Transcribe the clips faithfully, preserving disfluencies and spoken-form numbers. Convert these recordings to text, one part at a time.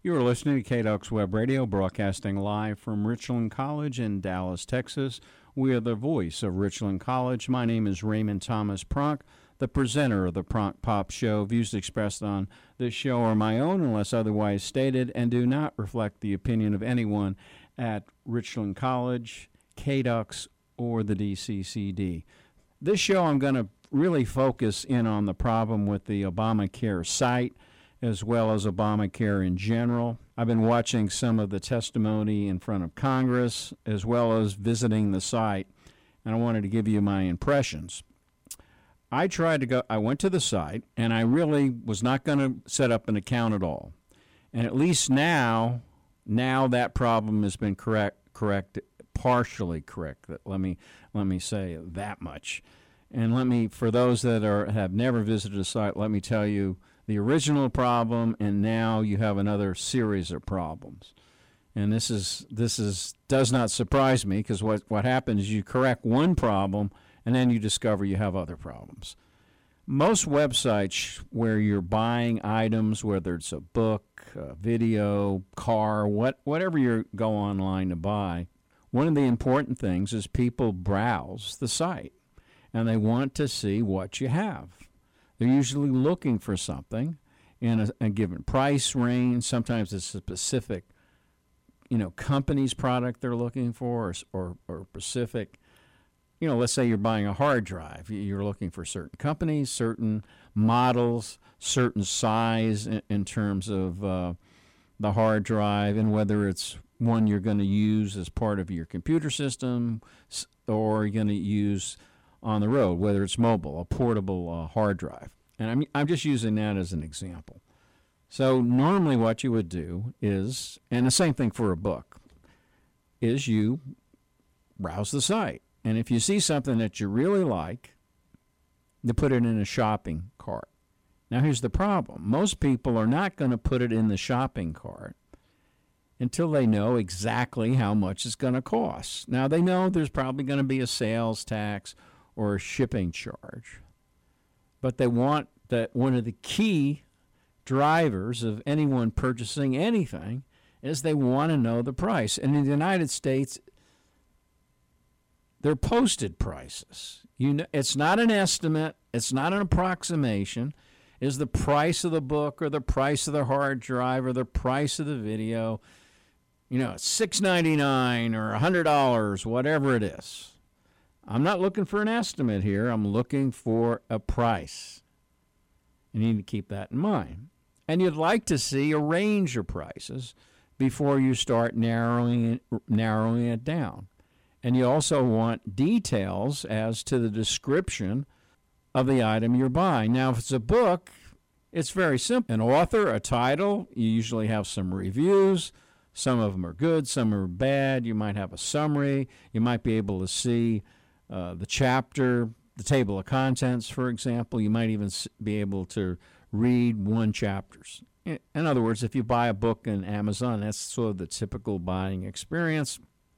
You are listening to K D U X Web Radio, broadcasting live from Richland College in Dallas, Texas. We are the voice of Richland College. My name is Raymond Thomas Pronk, the presenter of the Pronk Pop Show. Views expressed on this show are my own unless otherwise stated and do not reflect the opinion of anyone at Richland College, K D U X, or the D C C D. This show I'm going to really focus in on the problem with the Obamacare site, as well as Obamacare in general. I've been watching some of the testimony in front of Congress, as well as visiting the site, and I wanted to give you my impressions. I tried to go, I went to the site, and I really was not going to set up an account at all. And at least now, now that problem has been correct, correct, partially correct. Let me, let me say that much. And let me, for those that are have never visited a site, let me tell you the original problem, and now you have another series of problems. And this is this is does not surprise me, because what, what happens is you correct one problem, and then you discover you have other problems. Most websites where you're buying items, whether it's a book, a video, car, what whatever you go online to buy, one of the important things is people browse the site, and they want to see what you have. They're usually looking for something in a, a given price range. Sometimes it's a specific, you know, company's product they're looking for, or, or, or specific, you know, let's say you're buying a hard drive. You're looking for certain companies, certain models, certain size in, in terms of uh, the hard drive, and whether it's one you're going to use as part of your computer system or you're going to use on the road, whether it's mobile, a portable uh, hard drive. And I'm, I'm just using that as an example. So normally what you would do is, and the same thing for a book, is you browse the site. And if you see something that you really like, you put it in a shopping cart. Now here's the problem. Most people are not going to put it in the shopping cart until they know exactly how much it's going to cost. Now they know there's probably going to be a sales tax or a shipping charge. But they want that one of the key drivers of anyone purchasing anything is they want to know the price. And in the United States, they're posted prices. You know, it's not an estimate. It's not an approximation. Is the price of the book or the price of the hard drive or the price of the video, you know, six ninety-nine or one hundred dollars, whatever it is. I'm not looking for an estimate here. I'm looking for a price. You need to keep that in mind. And you'd like to see a range of prices before you start narrowing it, narrowing it down. And you also want details as to the description of the item you're buying. Now, if it's a book, it's very simple. An author, a title, you usually have some reviews. Some of them are good, some are bad. You might have a summary. You might be able to see Uh, the chapter, the table of contents, for example. You might even be able to read one chapters. In other words, if you buy a book in Amazon, that's sort of the typical buying experience.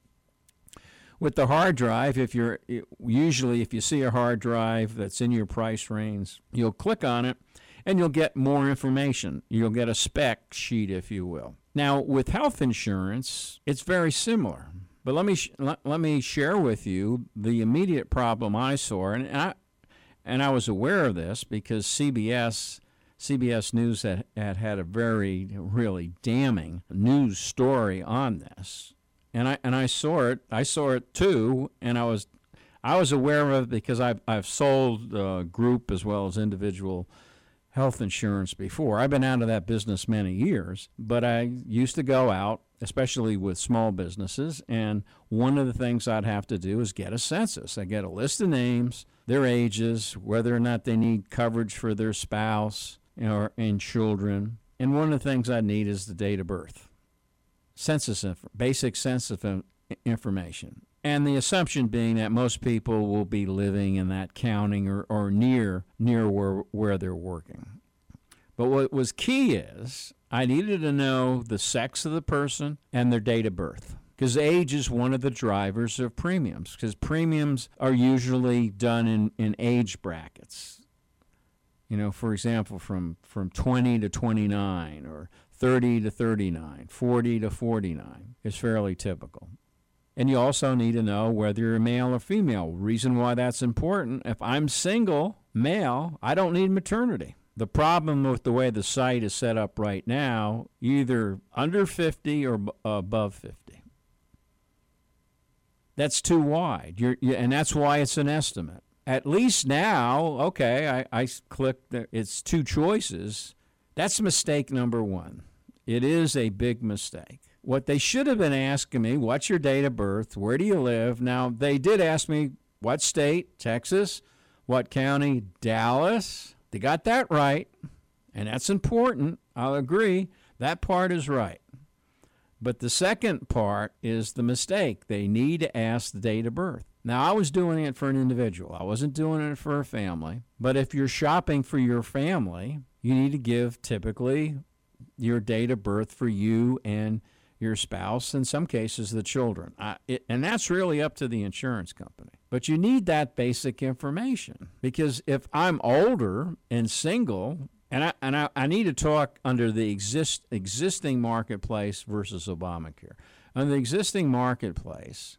With the hard drive, if you're usually if you see a hard drive that's in your price range, you'll click on it and you'll get more information. You'll get a spec sheet, if you will. Now, with health insurance, it's very similar. But let me sh- let, let me share with you the immediate problem I saw, and I and I was aware of this because C B S C B S News had, had had a very really damning news story on this, and I and I saw it. I saw it too, and I was I was aware of it because I've I've sold uh, group as well as individual health insurance before. I've been out of that business many years, but I used to go out, especially with small businesses, and one of the things I'd have to do is get a census. I get a list of names, their ages, whether or not they need coverage for their spouse or and children, and one of the things I need is the date of birth. Census, inf- basic census information. And the assumption being that most people will be living in that county or, or near near where, where they're working. But what was key is I needed to know the sex of the person and their date of birth, because age is one of the drivers of premiums, because premiums are usually done in, in age brackets. You know, for example, from, from twenty to twenty-nine or thirty to thirty-nine, forty to forty-nine is fairly typical. And you also need to know whether you're male or female. Reason why that's important, if I'm single, male, I don't need maternity. The problem with the way the site is set up right now, either under fifty or b- above fifty. That's too wide, You're, you, and that's why it's an estimate. At least now, okay, I, I clicked, the, it's two choices. That's mistake number one. It is a big mistake. What they should have been asking me, what's your date of birth? Where do you live? Now, they did ask me what state, Texas, what county, Dallas. They got that right, and that's important. I'll agree. That part is right. But the second part is the mistake. They need to ask the date of birth. Now, I was doing it for an individual. I wasn't doing it for a family. But if you're shopping for your family, you need to give typically your date of birth for you and your spouse, in some cases the children. I, it, and that's really up to the insurance company. But you need that basic information, because if I'm older and single, and I and I, I need to talk under the exist existing marketplace versus Obamacare. Under the existing marketplace,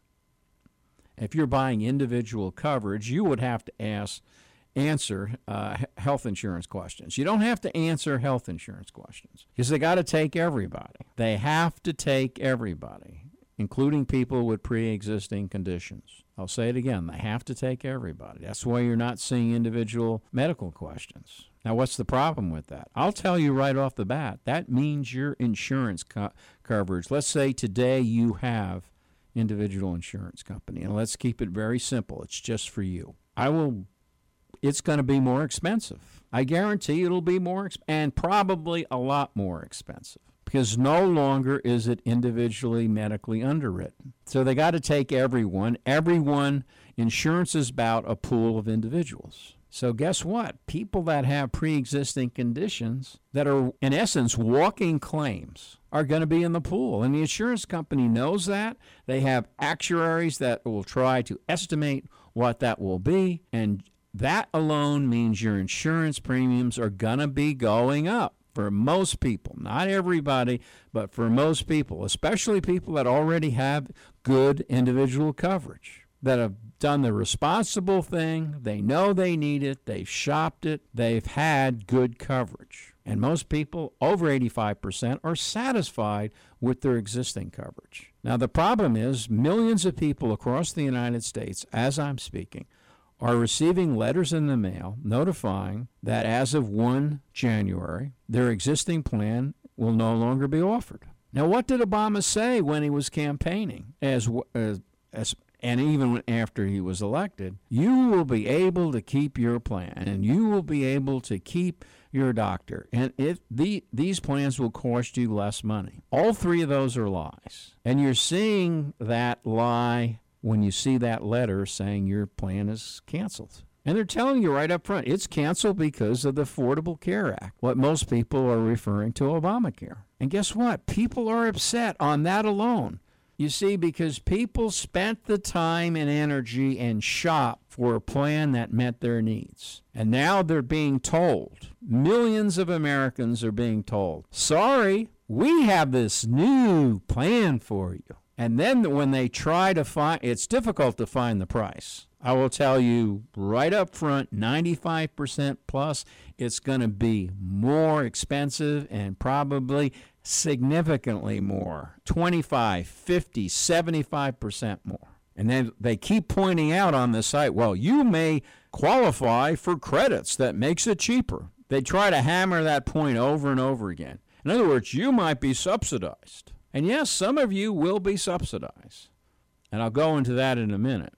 if you're buying individual coverage, you would have to ask answer uh, health insurance questions. You don't have to answer health insurance questions because they got to take everybody. They have to take everybody, including people with pre-existing conditions. I'll say it again. They have to take everybody. That's why you're not seeing individual medical questions. Now, what's the problem with that? I'll tell you right off the bat. That means your insurance co- coverage. Let's say today you have individual insurance company, and let's keep it very simple. It's just for you. I will It's going to be more expensive. I guarantee it'll be more expensive, and probably a lot more expensive, because no longer is it individually medically underwritten. So they got to take everyone. Everyone, insurance is about a pool of individuals. So guess what? People that have pre-existing conditions that are, in essence, walking claims are going to be in the pool. And the insurance company knows that. They have actuaries that will try to estimate what that will be, and that alone means your insurance premiums are going to be going up for most people. Not everybody, but for most people, especially people that already have good individual coverage, that have done the responsible thing. They know they need it. They've shopped it. They've had good coverage. And most people, over eighty-five percent, are satisfied with their existing coverage. Now, the problem is millions of people across the United States, as I'm speaking, are receiving letters in the mail notifying that as of the first of January, their existing plan will no longer be offered. Now, what did Obama say when he was campaigning, as, as, as and even after he was elected? You will be able to keep your plan, and you will be able to keep your doctor, and if the, these plans will cost you less money. All three of those are lies, and you're seeing that lie when you see that letter saying your plan is canceled. And they're telling you right up front, it's canceled because of the Affordable Care Act, what most people are referring to Obamacare. And guess what? People are upset on that alone. You see, because people spent the time and energy and shopped for a plan that met their needs. And now they're being told, millions of Americans are being told, sorry, we have this new plan for you. And then when they try to find, it's difficult to find the price. I will tell you right up front, ninety-five percent plus, it's going to be more expensive and probably significantly more, twenty-five, fifty, seventy-five percent more. And then they keep pointing out on the site, well, you may qualify for credits that makes it cheaper. They try to hammer that point over and over again. In other words, you might be subsidized. And yes, some of you will be subsidized. And I'll go into that in a minute.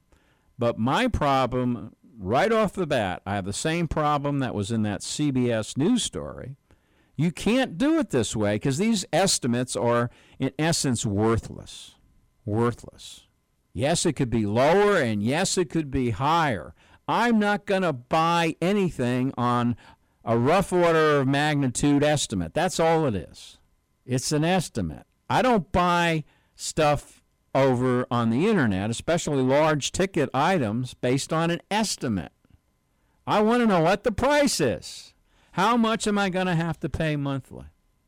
But my problem, right off the bat, I have the same problem that was in that C B S News story. You can't do it this way because these estimates are, in essence, worthless. Worthless. Yes, it could be lower, and yes, it could be higher. I'm not going to buy anything on a rough order of magnitude estimate. That's all it is. It's an estimate. I don't buy stuff over on the internet, especially large ticket items, based on an estimate. I want to know what the price is. How much am I going to have to pay monthly?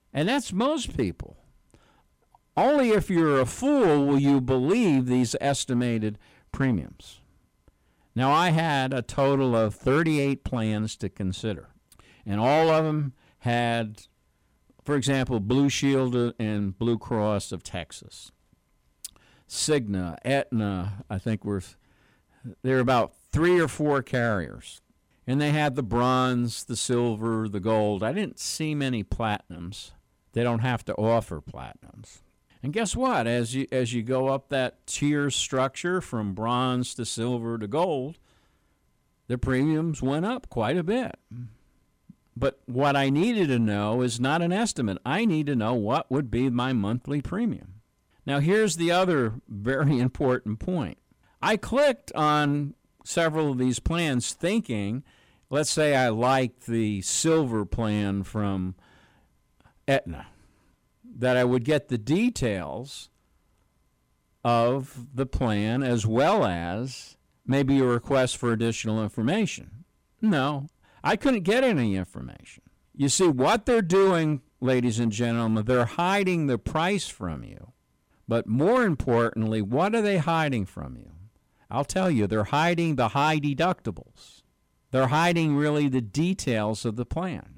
And that's most people. Only if you're a fool will you believe these estimated premiums. Now, I had a total of thirty-eight plans to consider, and all of them had, for example, Blue Shield and Blue Cross of Texas, Cigna, Aetna, I think were, there are about three or four carriers. And they had the bronze, the silver, the gold. I didn't see many platinums. They don't have to offer platinums. And guess what? As you as you go up that tier structure from bronze to silver to gold, the premiums went up quite a bit. But what I needed to know is not an estimate. I need to know what would be my monthly premium. Now, here's the other very important point. I clicked on several of these plans thinking, let's say I liked the silver plan from Aetna, that I would get the details of the plan as well as maybe a request for additional information. No, I couldn't get any information. You see, what they're doing, ladies and gentlemen, they're hiding the price from you. But more importantly, what are they hiding from you? I'll tell you, they're hiding the high deductibles. They're hiding really the details of the plan.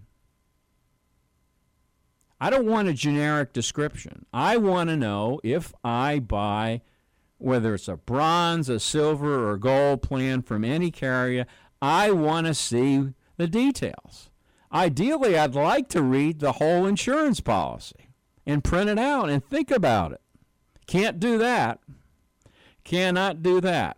I don't want a generic description. I want to know if I buy, whether it's a bronze, a silver, or gold plan from any carrier, I want to see the details. Ideally, I'd like to read the whole insurance policy and print it out and think about it. Can't do that. Cannot do that.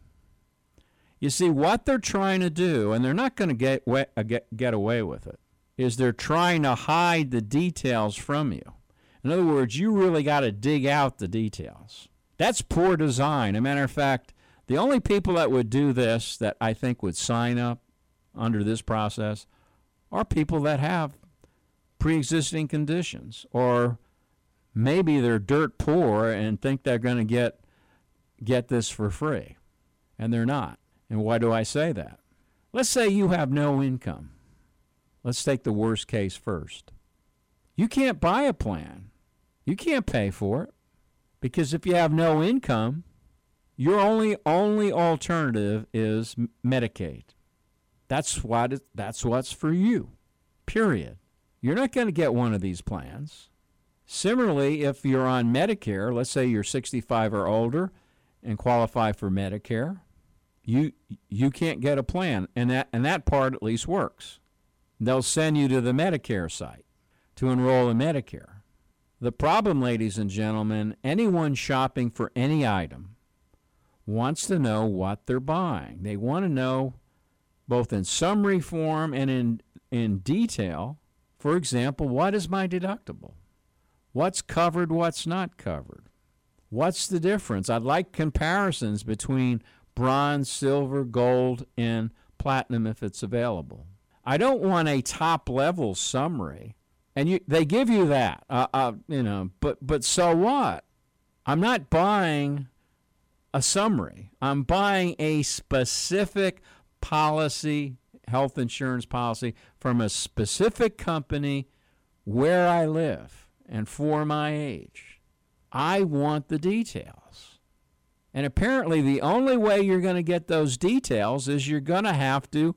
You see, what they're trying to do, and they're not going to get, get, get away with it, is they're trying to hide the details from you. In other words, you really got to dig out the details. That's poor design. As a matter of fact, the only people that would do this, that I think would sign up under this process, are people that have pre-existing conditions, or maybe they're dirt poor and think they're going to get get this for free, and they're not. And why do I say that? Let's say you have no income. Let's take the worst case first. You can't buy a plan. You can't pay for it, because if you have no income, your only only alternative is Medicaid. That's what it, that's what's for you. Period. You're not going to get one of these plans. Similarly, if you're on Medicare, let's say you're sixty-five or older and qualify for Medicare, you you can't get a plan, and that and that part at least works. They'll send you to the Medicare site to enroll in Medicare. The problem, ladies and gentlemen, anyone shopping for any item wants to know what they're buying. They want to know, both in summary form and in in detail, for example, what is my deductible? What's covered, what's not covered? What's the difference? I'd like comparisons between bronze, silver, gold, and platinum if it's available. I don't want a top-level summary, and you, they give you that, uh, uh, you know. But but so what? I'm not buying a summary. I'm buying a specific policy, health insurance policy from a specific company where I live and for my age. I want the details. And apparently the only way you're going to get those details is you're going to have to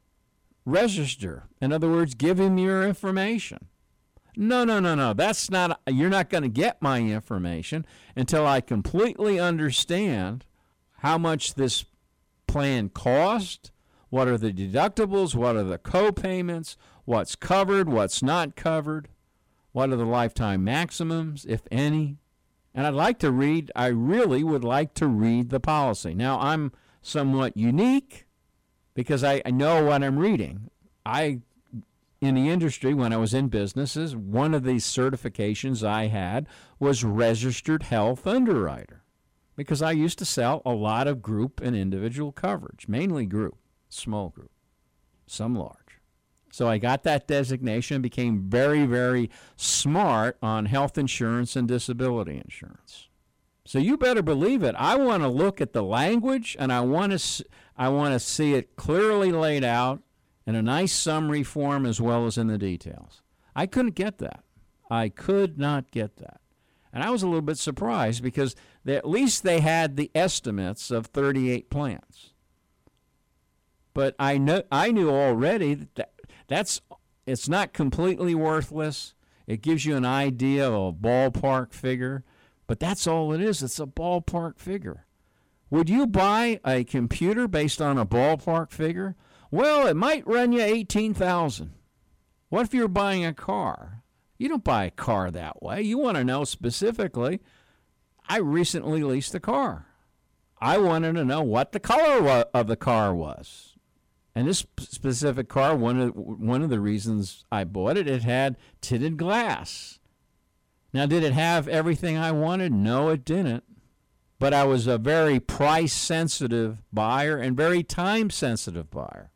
register. In other words, give him your information. No, no, no, no. That's not, you're not going to get my information until I completely understand how much this plan cost, what are the deductibles, what are the co-payments, what's covered, what's not covered, what are the lifetime maximums, if any. And I'd like to read, I really would like to read the policy. Now, I'm somewhat unique because I, I know what I'm reading. I, in the industry, when I was in businesses, one of the certifications I had was registered health underwriter, because I used to sell a lot of group and individual coverage, mainly group, small group, some large. So I got that designation and became very, very smart on health insurance and disability insurance. So you better believe it. I want to look at the language, and I want to I want to see it clearly laid out in a nice summary form as well as in the details. I couldn't get that. I could not get that. And I was a little bit surprised because they, at least they had the estimates of thirty-eight plants. But I know I knew already that that's it's not completely worthless. It gives you an idea of a ballpark figure, but that's all it is. It's a ballpark figure. Would you buy a computer based on a ballpark figure? Well, it might run you eighteen thousand dollars. What if you're buying a car? You don't buy a car that way. You want to know specifically. I recently leased a car. I wanted to know what the color of the car was. And this specific car, one of, one of the reasons I bought it, it had tinted glass. Now, did it have everything I wanted? No, it didn't. But I was a very price-sensitive buyer and very time-sensitive buyer.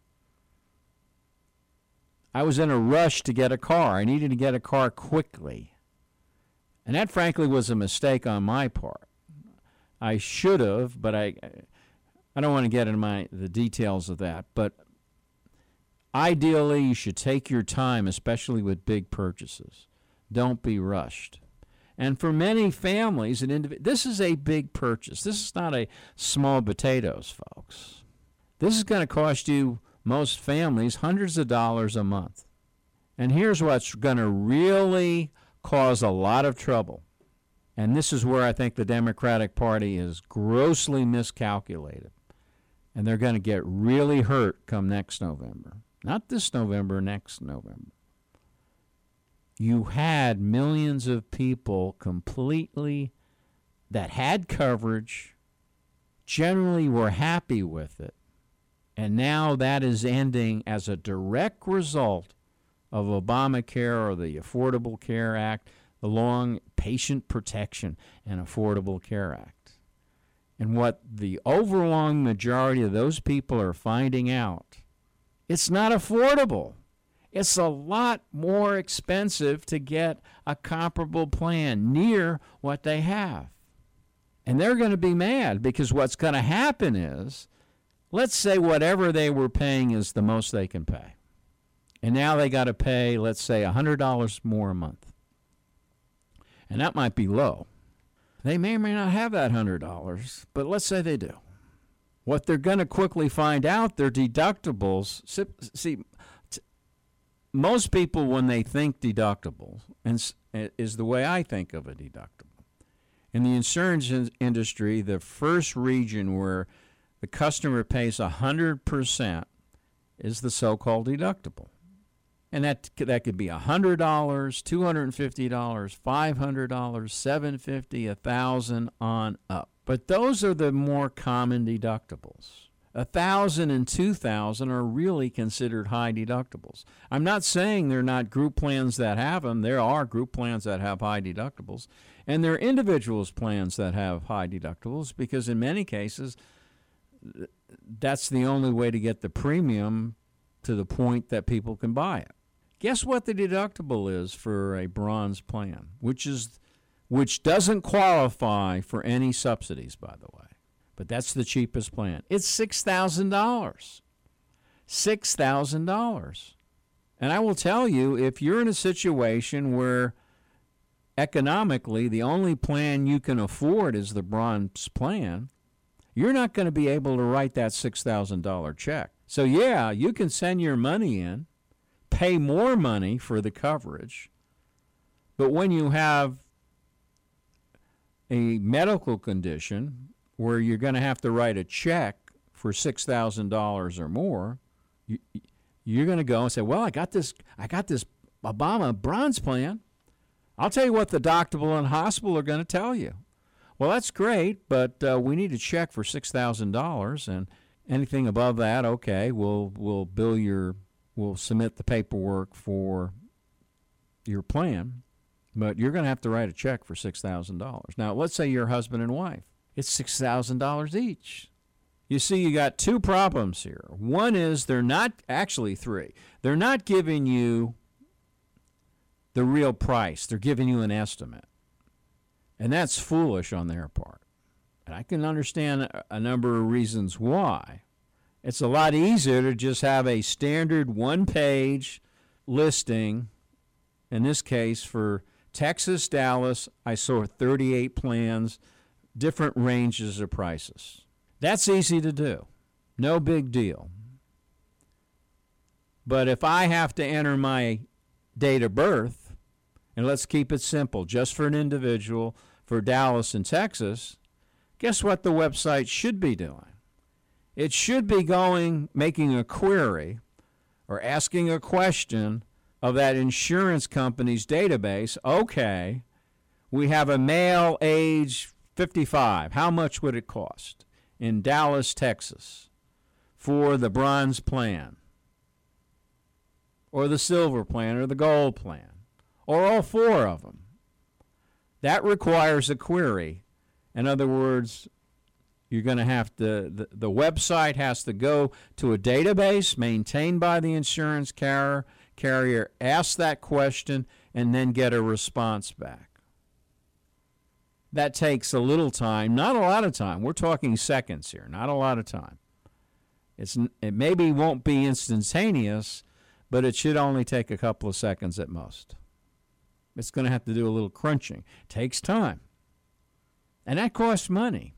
I was in a rush to get a car. I needed to get a car quickly. And that, frankly, was a mistake on my part. I should have, but I I don't want to get into my, the details of that. But ideally, you should take your time, especially with big purchases. Don't be rushed. And for many families, and indiv- this is a big purchase. This is not a small potatoes, folks. This is going to cost you, most families, hundreds of dollars a month. And here's what's going to really cause a lot of trouble. And this is where I think the Democratic Party is grossly miscalculated. And they're going to get really hurt come next November. Not this November, next November. You had millions of people completely that had coverage, generally were happy with it, and now that is ending as a direct result of Obamacare or the Affordable Care Act, the long Patient Protection and Affordable Care Act. And what the overwhelming majority of those people are finding out, it's not affordable. It's a lot more expensive to get a comparable plan near what they have. And they're going to be mad because what's going to happen is, let's say whatever they were paying is the most they can pay. And now they got to pay, let's say, one hundred dollars more a month. And that might be low. They may or may not have that one hundred dollars, but let's say they do. What they're going to quickly find out, their deductibles, see, most people, when they think deductibles, and is the way I think of a deductible. In the insurance industry, the first region where the customer pays one hundred percent is the so-called deductible. And that, that could be one hundred dollars, two hundred fifty dollars, five hundred dollars, seven hundred fifty dollars, one thousand dollars on up. But those are the more common deductibles. one thousand dollars and two thousand dollars are really considered high deductibles. I'm not saying there are not group plans that have them. There are group plans that have high deductibles. And there are individuals plans that have high deductibles because in many cases, that's the only way to get the premium to the point that people can buy it. Guess what the deductible is for a bronze plan, which is which doesn't qualify for any subsidies, by the way. But that's the cheapest plan. It's six thousand dollars. six thousand dollars. And I will tell you, if you're in a situation where economically the only plan you can afford is the bronze plan, you're not going to be able to write that six thousand dollars check. So yeah, you can send your money in, pay more money for the coverage, but when you have a medical condition where you're going to have to write a check for six thousand dollars or more, you, you're going to go and say, well, I got this I got this Obama bronze plan. I'll tell you what the deductible and hospital are going to tell you. Well, that's great, but uh, we need a check for six thousand dollars, and anything above that, okay, we'll we'll bill your we'll submit the paperwork for your plan, but you're going to have to write a check for six thousand dollars. Now, let's say you're husband and wife. It's six thousand dollars each. You see, you got two problems here. One is they're not, actually three, they're not giving you the real price. They're giving you an estimate. And that's foolish on their part. And I can understand a number of reasons why. It's a lot easier to just have a standard one-page listing, in this case for Texas, Dallas, I saw thirty-eight plans, different ranges of prices. That's easy to do. No big deal. But if I have to enter my date of birth, and let's keep it simple, just for an individual, for Dallas and Texas, guess what the website should be doing? It should be going, making a query or asking a question of that insurance company's database. Okay, we have a male age fifty-five. How much would it cost in Dallas, Texas for the bronze plan or the silver plan or the gold plan or all four of them? That requires a query. In other words, you're going to have to, the, the website has to go to a database maintained by the insurance carrier, carrier, ask that question, and then get a response back. That takes a little time, not a lot of time. We're talking seconds here, not a lot of time. It's, it maybe won't be instantaneous, but it should only take a couple of seconds at most. It's going to have to do a little crunching. It takes time. And that costs money.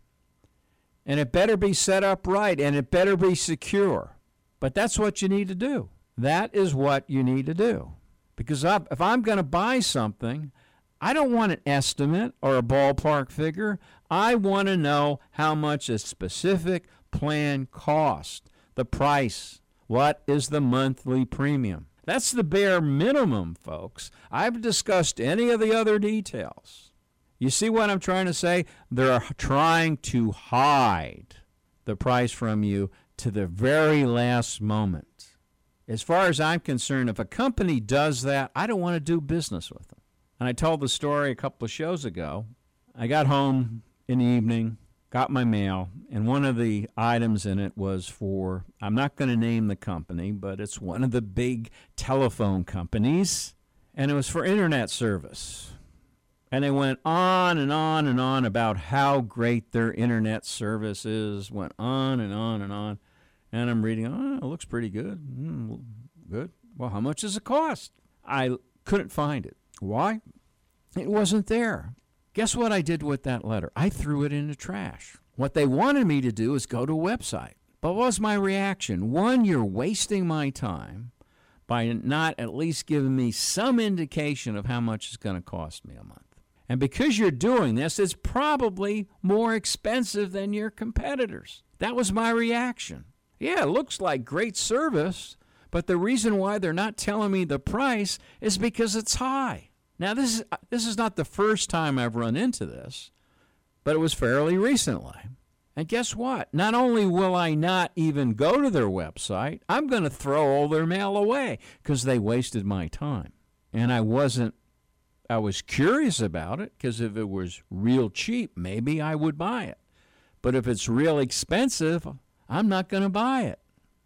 And it better be set up right, and it better be secure. But that's what you need to do. That is what you need to do. Because I, if I'm going to buy something, I don't want an estimate or a ballpark figure. I want to know how much a specific plan costs, the price. What is the monthly premium? That's the bare minimum, folks. I've discussed any of the other details. You see what I'm trying to say? They're trying to hide the price from you to the very last moment. As far as I'm concerned, if a company does that, I don't want to do business with them. And I told the story a couple of shows ago. I got home in the evening, got my mail, and one of the items in it was for, I'm not going to name the company, but it's one of the big telephone companies, and it was for internet service. And they went on and on and on about how great their internet service is, went on and on and on. And I'm reading, oh, it looks pretty good. Mm, good. Well, how much does it cost? I couldn't find it. Why? It wasn't there. Guess what I did with that letter? I threw it in the trash. What they wanted me to do is go to a website. But what was my reaction? One, you're wasting my time by not at least giving me some indication of how much it's going to cost me a month. And because you're doing this, it's probably more expensive than your competitors. That was my reaction. Yeah, it looks like great service, but the reason why they're not telling me the price is because it's high. Now, this is, this is not the first time I've run into this, but it was fairly recently. And guess what? Not only will I not even go to their website, I'm going to throw all their mail away because they wasted my time. And I wasn't I was curious about it because if it was real cheap, maybe I would buy it. But if it's real expensive, I'm not going to buy it.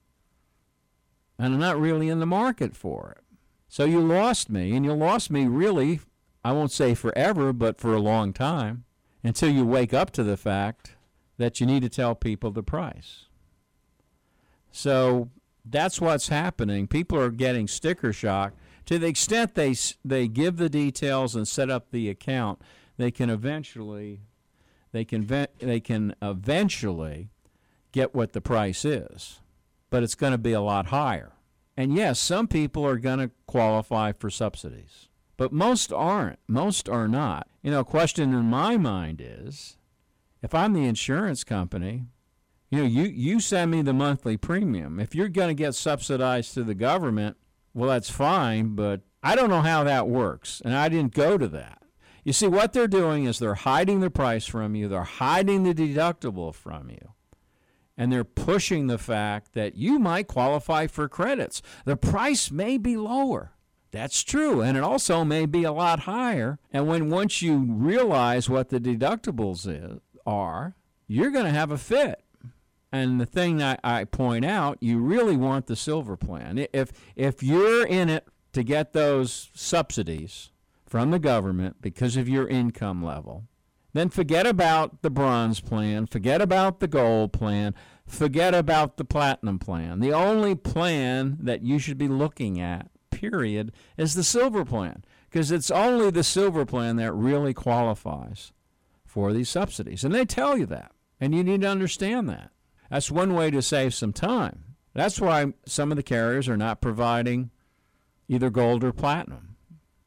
And I'm not really in the market for it. So you lost me, and you lost me really, I won't say forever, but for a long time, until you wake up to the fact that you need to tell people the price. So that's what's happening. People are getting sticker shock. To the extent they they give the details and set up the account, they can eventually they can they can eventually get what the price is, but it's going to be a lot higher. And yes, some people are going to qualify for subsidies, but most aren't. Most are not. You know, a question in my mind is, if I'm the insurance company, you know, you you send me the monthly premium. If you're going to get subsidized through the government, well, that's fine, but I don't know how that works, and I didn't go to that. You see, what they're doing is they're hiding the price from you, they're hiding the deductible from you, and they're pushing the fact that you might qualify for credits. The price may be lower. That's true, and it also may be a lot higher, and when once you realize what the deductibles is, are, you're going to have a fit. And the thing that I point out, you really want the silver plan. If if you're in it to get those subsidies from the government because of your income level, then forget about the bronze plan, forget about the gold plan, forget about the platinum plan. The only plan that you should be looking at, period, is the silver plan. because it's only the silver plan that really qualifies for these subsidies. And they tell you that, and you need to understand that. That's one way to save some time. That's why some of the carriers are not providing either gold or platinum.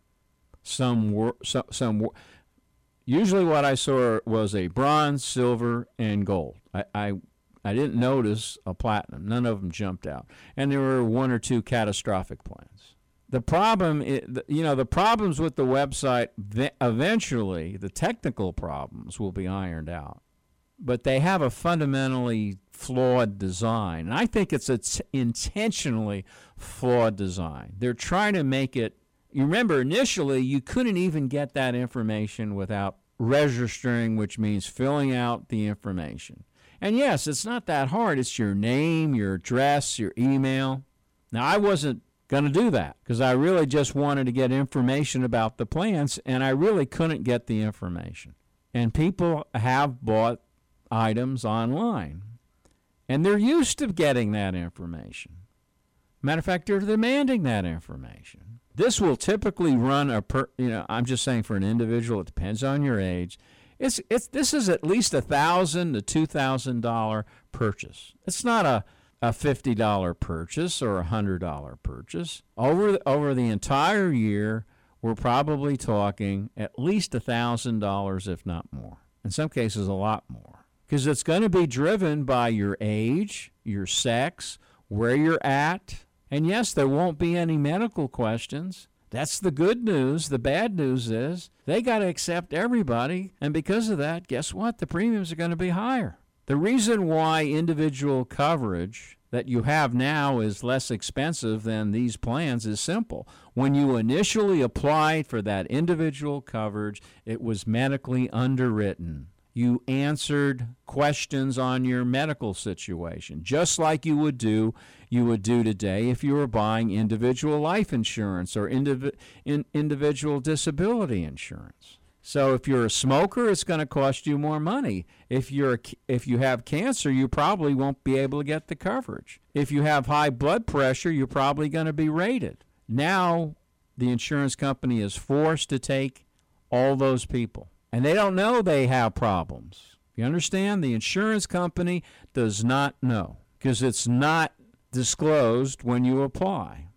Some were, some, some were, usually what I saw was a bronze, silver, and gold. I, I I didn't notice a platinum. None of them jumped out. And there were one or two catastrophic plans. The problem, is, you know, the problems with the website, eventually, the technical problems will be ironed out. But they have a fundamentally flawed design. And I think it's an intentionally flawed design. They're trying to make it, you remember initially you couldn't even get that information without registering, which means filling out the information. And yes, it's not that hard. It's your name, your address, your email. Now, I wasn't going to do that because I really just wanted to get information about the plans, and I really couldn't get the information. And people have bought items online, and they're used to getting that information. Matter of fact, they're demanding that information. This will typically run a per, you know, I'm just saying for an individual, it depends on your age. It's it's this is at least a thousand to two thousand dollar purchase. It's not a, a fifty dollar purchase or a hundred dollar purchase. Over the, over the entire year, we're probably talking at least a thousand dollars, if not more. In some cases, a lot more, because it's going to be driven by your age, your sex, where you're at. And yes, there won't be any medical questions. That's the good news. The bad news is they got to accept everybody. And because of that, guess what? The premiums are going to be higher. The reason why individual coverage that you have now is less expensive than these plans is simple. When you initially applied for that individual coverage, it was medically underwritten. You answered questions on your medical situation, just like you would do you would do today if you were buying individual life insurance or indiv- in, individual disability insurance. So if you're a smoker, it's going to cost you more money. If you're if you have cancer, you probably won't be able to get the coverage. If you have high blood pressure, you're probably going to be rated. Now the insurance company is forced to take all those people. And they don't know they have problems. You understand? The insurance company does not know because it's not disclosed when you apply.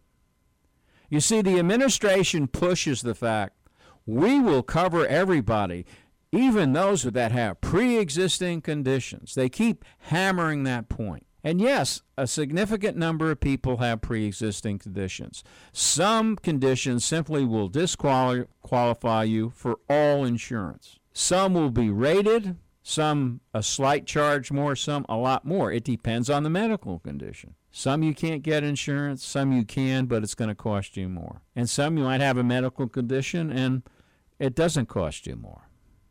You see, the administration pushes the fact we will cover everybody, even those that have pre-existing conditions. They keep hammering that point. And yes, a significant number of people have pre-existing conditions. Some conditions simply will disqualify you for all insurance. Some will be rated, some a slight charge more, some a lot more. It depends on the medical condition. Some you can't get insurance, some you can, but it's going to cost you more. And some you might have a medical condition and it doesn't cost you more.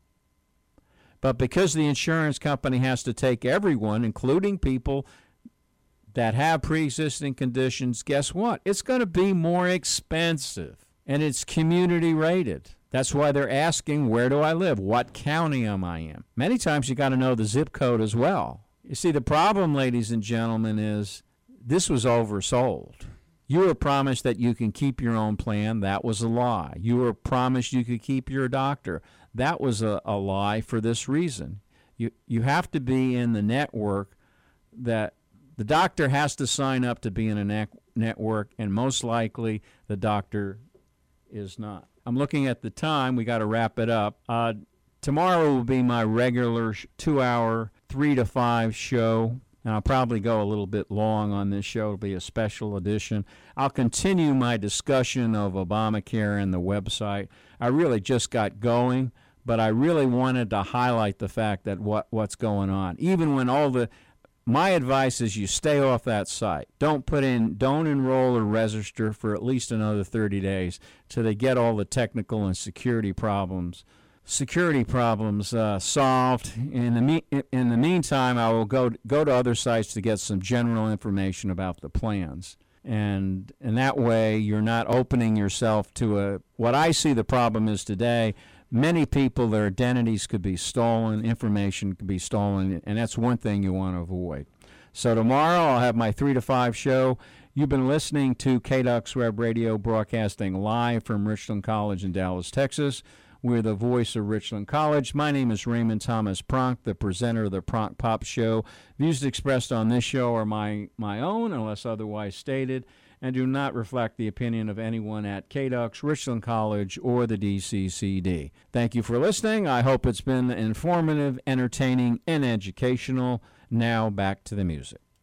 But because the insurance company has to take everyone, including people that have pre-existing conditions, guess what? It's going to be more expensive, and it's community rated. That's why they're asking, where do I live? What county am I in? Many times you got to know the zip code as well. You see, the problem, ladies and gentlemen, is this was oversold. You were promised that you can keep your own plan. That was a lie. You were promised you could keep your doctor. That was a, a lie for this reason. You you have to be in the network that the doctor has to sign up to be in a ne- network, and most likely the doctor is not. I'm looking at the time. We got to wrap it up. Uh, tomorrow will be my regular sh- two-hour, three to five show. And I'll probably go a little bit long on this show. It'll be a special edition. I'll continue my discussion of Obamacare and the website. I really just got going, but I really wanted to highlight the fact that what, what's going on. Even when all the, my advice is you stay off that site. Don't put in, don't enroll or register for at least another thirty days till they get all the technical and security problems security problems uh, solved. In the me- in the meantime, I will go go to other sites to get some general information about the plans, and and that way you're not opening yourself to a. What I see the problem is today, many people, their identities could be stolen, information could be stolen, and that's one thing you want to avoid. So tomorrow I'll have my three to five show. You've been listening to K D U X Web Radio, broadcasting live from Richland College in Dallas, Texas. We're the voice of Richland College. My name is Raymond Thomas Pronk, the presenter of the Pronk Pop Show. Views expressed on this show are my, my own, unless otherwise stated, and do not reflect the opinion of anyone at K D U X, Richland College, or the D C C D. Thank you for listening. I hope it's been informative, entertaining, and educational. Now back to the music.